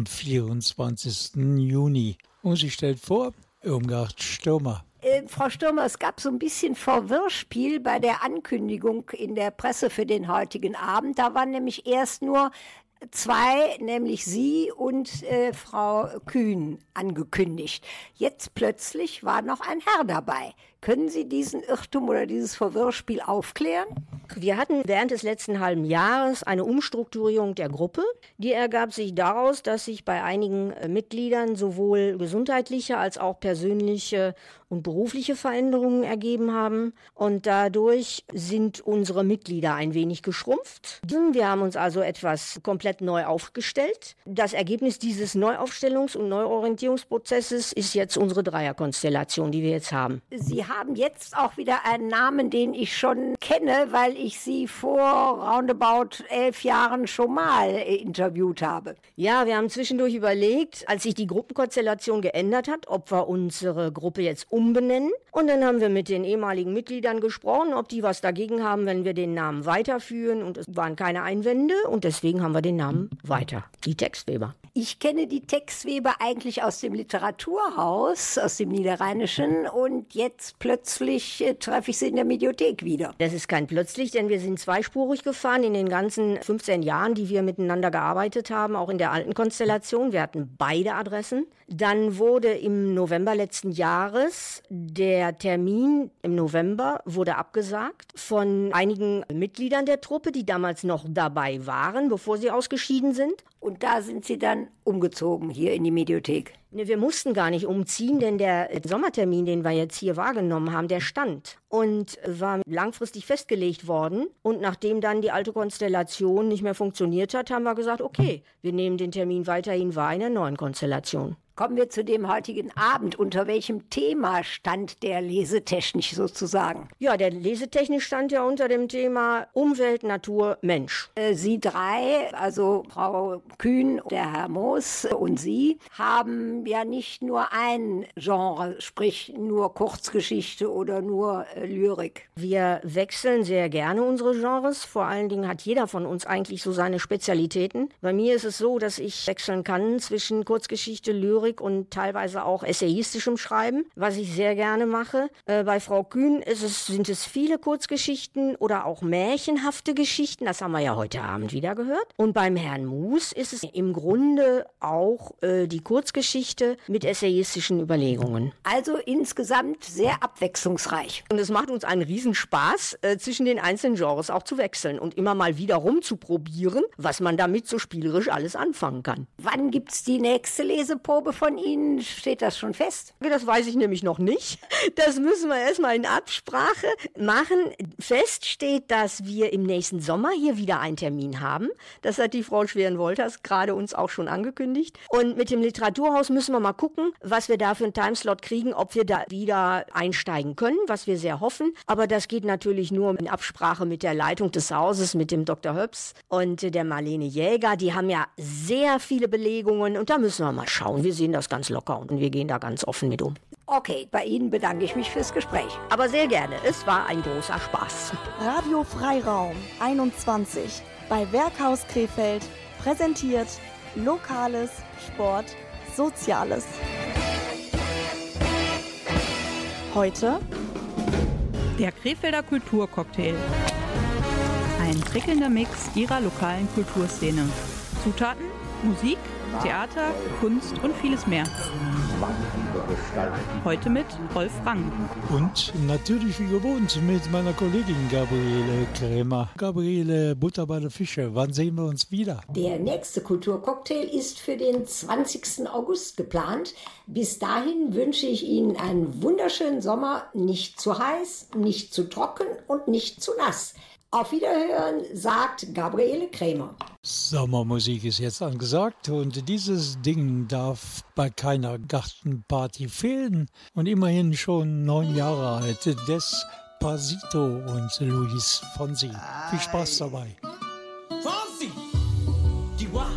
24. Juni. Und sie stellt vor, Irmgard Störmer. Frau Störmer, es gab so ein bisschen Verwirrspiel bei der Ankündigung in der Presse für den heutigen Abend. Da waren nämlich erst nur 2, nämlich Sie und Frau Kühn, angekündigt. Jetzt plötzlich war noch ein Herr dabei. Können Sie diesen Irrtum oder dieses Verwirrspiel aufklären? Wir hatten während des letzten halben Jahres eine Umstrukturierung der Gruppe. Die ergab sich daraus, dass sich bei einigen Mitgliedern sowohl gesundheitliche als auch persönliche und berufliche Veränderungen ergeben haben. Und dadurch sind unsere Mitglieder ein wenig geschrumpft. Wir haben uns also etwas komplett neu aufgestellt. Das Ergebnis dieses Neuaufstellungs- und Neuorientierungsprozesses ist jetzt unsere Dreierkonstellation, die wir jetzt haben. Sie haben jetzt auch wieder einen Namen, den ich schon kenne, weil ich Sie vor roundabout 11 Jahren schon mal interviewt habe. Ja, wir haben zwischendurch überlegt, als sich die Gruppenkonstellation geändert hat, ob wir unsere Gruppe jetzt umbenennen. Und dann haben wir mit den ehemaligen Mitgliedern gesprochen, ob die was dagegen haben, wenn wir den Namen weiterführen. Und es waren keine Einwände und deswegen haben wir den Namen weiter. Die Textweber. Ich kenne die Textweber eigentlich aus dem Literaturhaus, aus dem Niederrheinischen, und jetzt plötzlich treffe ich sie in der Mediothek wieder. Das ist kein plötzlich, denn wir sind zweispurig gefahren in den ganzen 15 Jahren, die wir miteinander gearbeitet haben, auch in der alten Konstellation. Wir hatten beide Adressen. Dann wurde im November letzten Jahres der Termin im November wurde abgesagt von einigen Mitgliedern der Truppe, die damals noch dabei waren, bevor sie ausgeschieden sind. Und da sind Sie dann umgezogen hier in die Mediothek? Ne, wir mussten gar nicht umziehen, denn der Sommertermin, den wir jetzt hier wahrgenommen haben, der stand und war langfristig festgelegt worden. Und nachdem dann die alte Konstellation nicht mehr funktioniert hat, haben wir gesagt, okay, wir nehmen den Termin weiterhin wahr in der neuen Konstellation. Kommen wir zu dem heutigen Abend. Unter welchem Thema stand der lesetechnisch sozusagen? Ja, der lesetechnisch stand ja unter dem Thema Umwelt, Natur, Mensch. Sie drei, also Frau Kühn, der Herr Moos und Sie, haben ja nicht nur ein Genre, sprich nur Kurzgeschichte oder nur Lyrik. Wir wechseln sehr gerne unsere Genres. Vor allen Dingen hat jeder von uns eigentlich so seine Spezialitäten. Bei mir ist es so, dass ich wechseln kann zwischen Kurzgeschichte, Lyrik und teilweise auch essayistischem Schreiben, was ich sehr gerne mache. Bei Frau Kühn sind es viele Kurzgeschichten oder auch märchenhafte Geschichten. Das haben wir ja heute Abend wieder gehört. Und beim Herrn Moos ist es im Grunde auch die Kurzgeschichte mit essayistischen Überlegungen. Also insgesamt sehr abwechslungsreich. Und es macht uns einen Riesenspaß, zwischen den einzelnen Genres auch zu wechseln und immer mal wieder rumzuprobieren, was man damit so spielerisch alles anfangen kann. Wann gibt's die nächste Leseprobe von Ihnen? Steht das schon fest? Das weiß ich nämlich noch nicht. Das müssen wir erstmal in Absprache machen. Fest steht, dass wir im nächsten Sommer hier wieder einen Termin haben. Das hat die Frau Schweren-Wolters gerade uns auch schon angekündigt. Und mit dem Literaturhaus müssen wir mal gucken, was wir da für einen Timeslot kriegen, ob wir da wieder einsteigen können, was wir sehr hoffen. Aber das geht natürlich nur in Absprache mit der Leitung des Hauses, mit dem Dr. Höps und der Marlene Jäger. Die haben ja sehr viele Belegungen und da müssen wir mal schauen. Wir sehen das ganz locker und wir gehen da ganz offen mit um. Okay, bei Ihnen bedanke ich mich fürs Gespräch. Aber sehr gerne, es war ein großer Spaß. Radio Freiraum 21 bei Werkhaus Krefeld präsentiert Lokales, Sport, Soziales. Heute der Krefelder Kulturcocktail. Ein prickelnder Mix ihrer lokalen Kulturszene. Zutaten, Musik, Theater, Kunst und vieles mehr. Heute mit Rolf Rang. Und natürlich wie gewohnt mit meiner Kollegin Gabriele Krämer. Gabriele, Butter bei der Fische, wann sehen wir uns wieder? Der nächste Kulturcocktail ist für den 20. August geplant. Bis dahin wünsche ich Ihnen einen wunderschönen Sommer, nicht zu heiß, nicht zu trocken und nicht zu nass. Auf Wiederhören, sagt Gabriele Krämer. Sommermusik ist jetzt angesagt und dieses Ding darf bei keiner Gartenparty fehlen. Und immerhin schon 9 Jahre alt. Despacito und Luis Fonsi. Viel Spaß dabei. Fonsi! Chihuahua!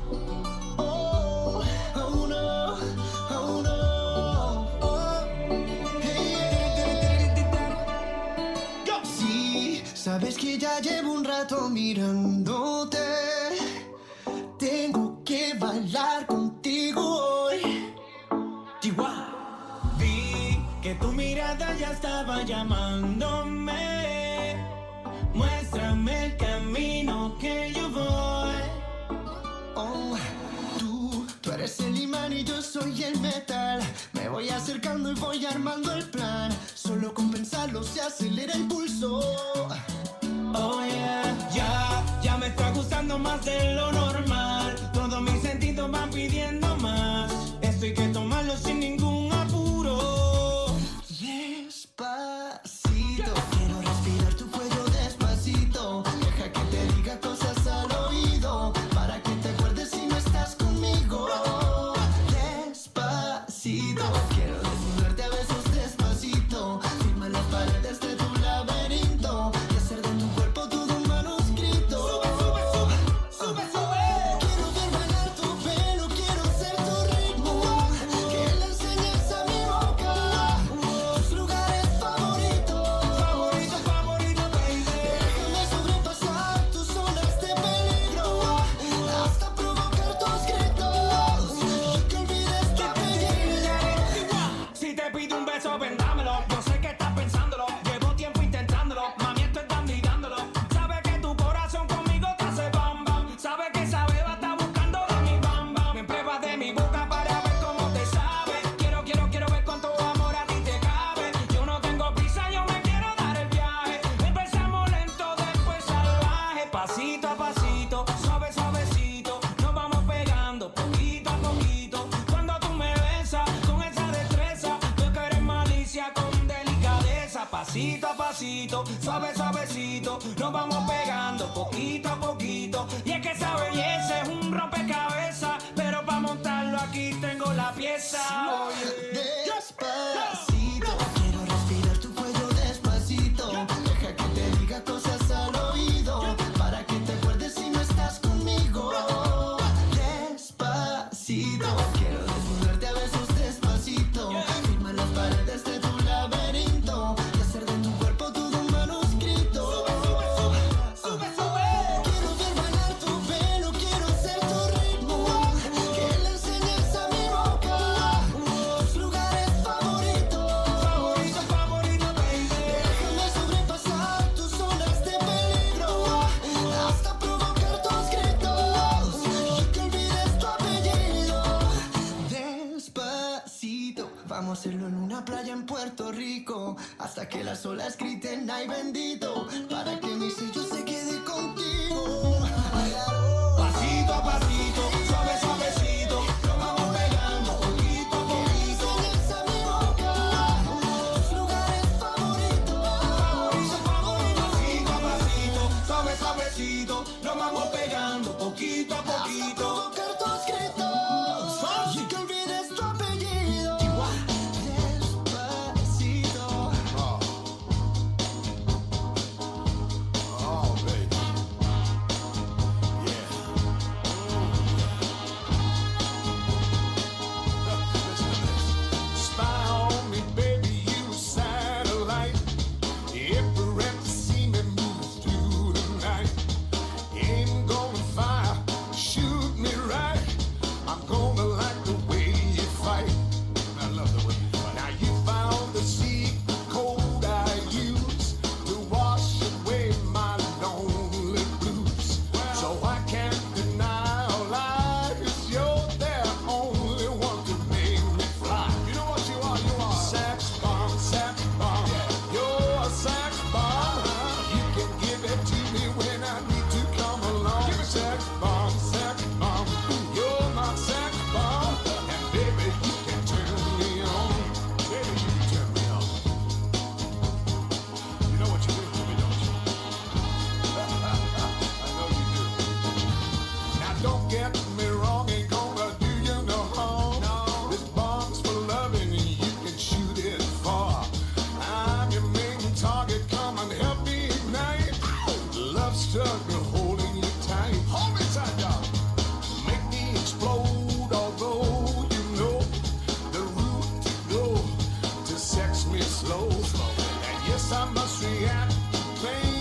Sabes que ya llevo un rato mirándote. Tengo que bailar contigo hoy. Chihuahua. Vi que tu mirada ya estaba llamándome. Muéstrame el camino que yo voy. Oh, tú eres el imán y yo soy el metal. Me voy acercando y voy armando el plan. Solo con pensarlo se acelera el pulso. Oh yeah, ya me está gustando más de lo normal. Todos mis sentidos van pidiendo más. Esto hay que tomarlo sin ningún apuro. Despacito, quiero respirar tu cuello despacito. Deja que te diga cosas al oído, para que te acuerdes si no estás conmigo. Despacito, quiero desnudarte a besos despacito. Firma las paredes de tu laberinto y hacer de tu cuerpo todo un manuscrito. Sube, sube. Quiero ver bailar tu pelo, quiero ser tu ritmo. Que le enseñes a mi boca tus lugares favoritos. Favorito, baby. Déjame sobrepasar tus zonas de peligro, hasta provocar tus gritos y que olvides tu apellido. Si te pido un beso, vendámelo. Yo sé que estás pensándolo. Llevo tiempo intentándolo. Mami, esto es dando y dándolo. Sabe que tu corazón conmigo te hace bam bam. Sabe que esa beba está buscando de mi bam bam. Me pruebas de mi boca para ver cómo te sabe. Quiero ver cuánto amor a ti te cabe. Yo no tengo prisa, yo me quiero dar el viaje. Empezamos lento, después salvaje. Pasito a pasito, suavecito. Nos vamos pegando poquito a poquito. Cuando tú me besas con esa destreza, tú que eres malicia con delicadeza. Pasito a pasito, suavecito. Nos vamos pegando poquito a poquito. Y es que esa belleza es un rompecabezas, pero para montarlo aquí tengo la pieza. Despacito, quiero respirar tu cuello despacito. Deja que te diga cosas al oído, para que te acuerdes si no estás conmigo. Despacito, quiero desnudarte a besos despacito. Firma las paredes de tu laberinto y hacer de tu cuerpo todo un manuscrito. Sube. Quiero ver bailar tu pelo, quiero ser tu ritmo. Que le enseñes a mi boca tus lugares favoritos. Favorito, baby. Déjame sobrepasar tus zonas de peligro, hasta provocar tus gritos y que olvides tu apellido. Despacito, vamos a hacerlo en una playa en Puerto Rico, hasta que las olas griten ay bendito, para que mi sello se quede contigo. Pasito a pasito, suavecito. Nos vamos pegando poquito a poquito. Enseñas a mi boca tus lugares favoritos. Pasito a pasito, suavecito. Nos vamos pegando poquito a poquito. Provocar tus gritos y que olvides tu apellido. Despacito. Oh, baby. Yeah. Listen to this. Spy on me, baby, you satellite. Infrared to see me move through the night. Aim gonna fire, shoot me right. I'm gonna like the way you fight. I love the way you fight. Now you found the secret code I use to wash away my lonely blues. So I can't deny our lies. You're the only one to make me fly. You know what you are? You are sex bomb. You're a sex bomb. You can give it to me when I need to come along. Sex bomb. You're my sex bomb. And baby, you can turn me on. Baby, you can turn me on. You know what you do to me, don't you? I know you do. Now don't get me wrong, ain't gonna do you no harm. This bomb's for loving and you can shoot it far. I'm your main target, come and help me ignite. Love struggle holding you tight. Hold me tight, dog. Make me explode, although you know the route to go to sex me slow. And yes, I must react, plain